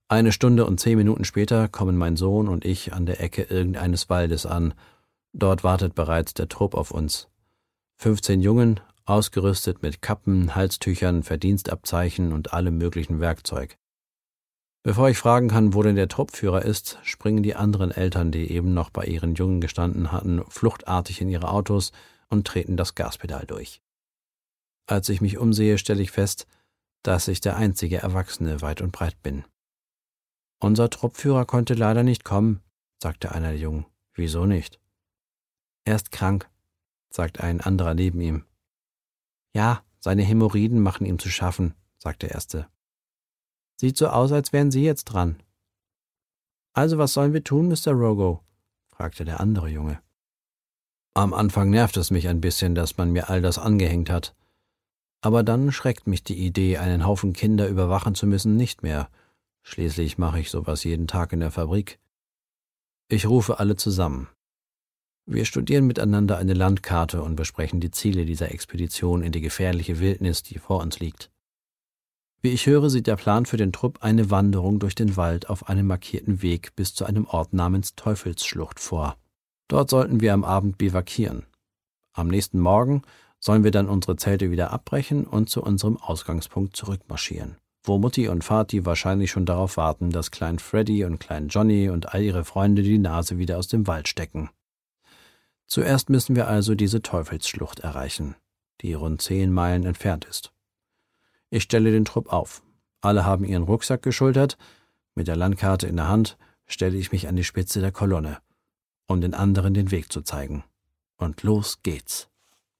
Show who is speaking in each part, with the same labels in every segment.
Speaker 1: 1 Stunde und 10 Minuten später kommen mein Sohn und ich an der Ecke irgendeines Waldes an. Dort wartet bereits der Trupp auf uns. 15 Jungen, ausgerüstet mit Kappen, Halstüchern, Verdienstabzeichen und allem möglichen Werkzeug. Bevor ich fragen kann, wo denn der Truppführer ist, springen die anderen Eltern, die eben noch bei ihren Jungen gestanden hatten, fluchtartig in ihre Autos und treten das Gaspedal durch. Als ich mich umsehe, stelle ich fest, dass ich der einzige Erwachsene weit und breit bin. »Unser Truppführer konnte leider nicht kommen«, sagte einer der Jungen. »Wieso nicht?« »Er ist krank«, sagt ein anderer neben ihm. »Ja, seine Hämorrhoiden machen ihm zu schaffen«, sagt der Erste. »Sieht so aus, als wären Sie jetzt dran.« »Also was sollen wir tun, Mr. Rogo?«, fragte der andere Junge. Am Anfang nervt es mich ein bisschen, dass man mir all das angehängt hat. Aber dann schreckt mich die Idee, einen Haufen Kinder überwachen zu müssen, nicht mehr. Schließlich mache ich sowas jeden Tag in der Fabrik. Ich rufe alle zusammen. Wir studieren miteinander eine Landkarte und besprechen die Ziele dieser Expedition in die gefährliche Wildnis, die vor uns liegt. Wie ich höre, sieht der Plan für den Trupp eine Wanderung durch den Wald auf einem markierten Weg bis zu einem Ort namens Teufelsschlucht vor. Dort sollten wir am Abend bivakieren. Am nächsten Morgen sollen wir dann unsere Zelte wieder abbrechen und zu unserem Ausgangspunkt zurückmarschieren, wo Mutti und Vati wahrscheinlich schon darauf warten, dass Klein Freddy und Klein Johnny und all ihre Freunde die Nase wieder aus dem Wald stecken. Zuerst müssen wir also diese Teufelsschlucht erreichen, die rund 10 Meilen entfernt ist. Ich stelle den Trupp auf. Alle haben ihren Rucksack geschultert. Mit der Landkarte in der Hand stelle ich mich an die Spitze der Kolonne, um den anderen den Weg zu zeigen. Und los geht's.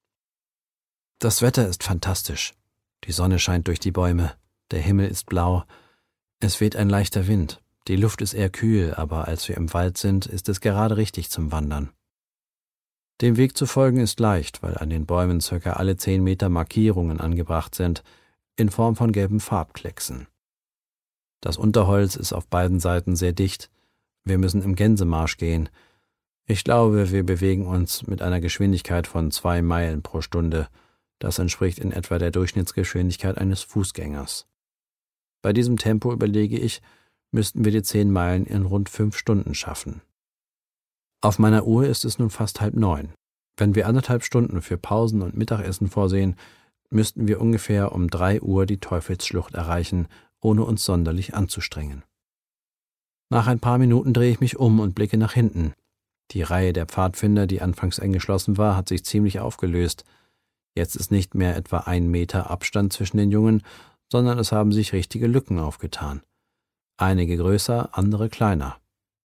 Speaker 1: Das Wetter ist fantastisch. Die Sonne scheint durch die Bäume, der Himmel ist blau, es weht ein leichter Wind, die Luft ist eher kühl, aber als wir im Wald sind, ist es gerade richtig zum Wandern. Dem Weg zu folgen ist leicht, weil an den Bäumen ca. alle 10 Meter Markierungen angebracht sind, in Form von gelben Farbklecksen. Das Unterholz ist auf beiden Seiten sehr dicht. Wir müssen im Gänsemarsch gehen. Ich glaube, wir bewegen uns mit einer Geschwindigkeit von 2 Meilen pro Stunde. Das entspricht in etwa der Durchschnittsgeschwindigkeit eines Fußgängers. Bei diesem Tempo, überlege ich, müssten wir die 10 Meilen in rund 5 Stunden schaffen. Auf meiner Uhr ist es nun fast 8:30. Wenn wir 1,5 Stunden für Pausen und Mittagessen vorsehen, müssten wir ungefähr um 3 Uhr die Teufelsschlucht erreichen, ohne uns sonderlich anzustrengen. Nach ein paar Minuten drehe ich mich um und blicke nach hinten. Die Reihe der Pfadfinder, die anfangs eng geschlossen war, hat sich ziemlich aufgelöst. Jetzt ist nicht mehr etwa 1 Meter Abstand zwischen den Jungen, sondern es haben sich richtige Lücken aufgetan. Einige größer, andere kleiner.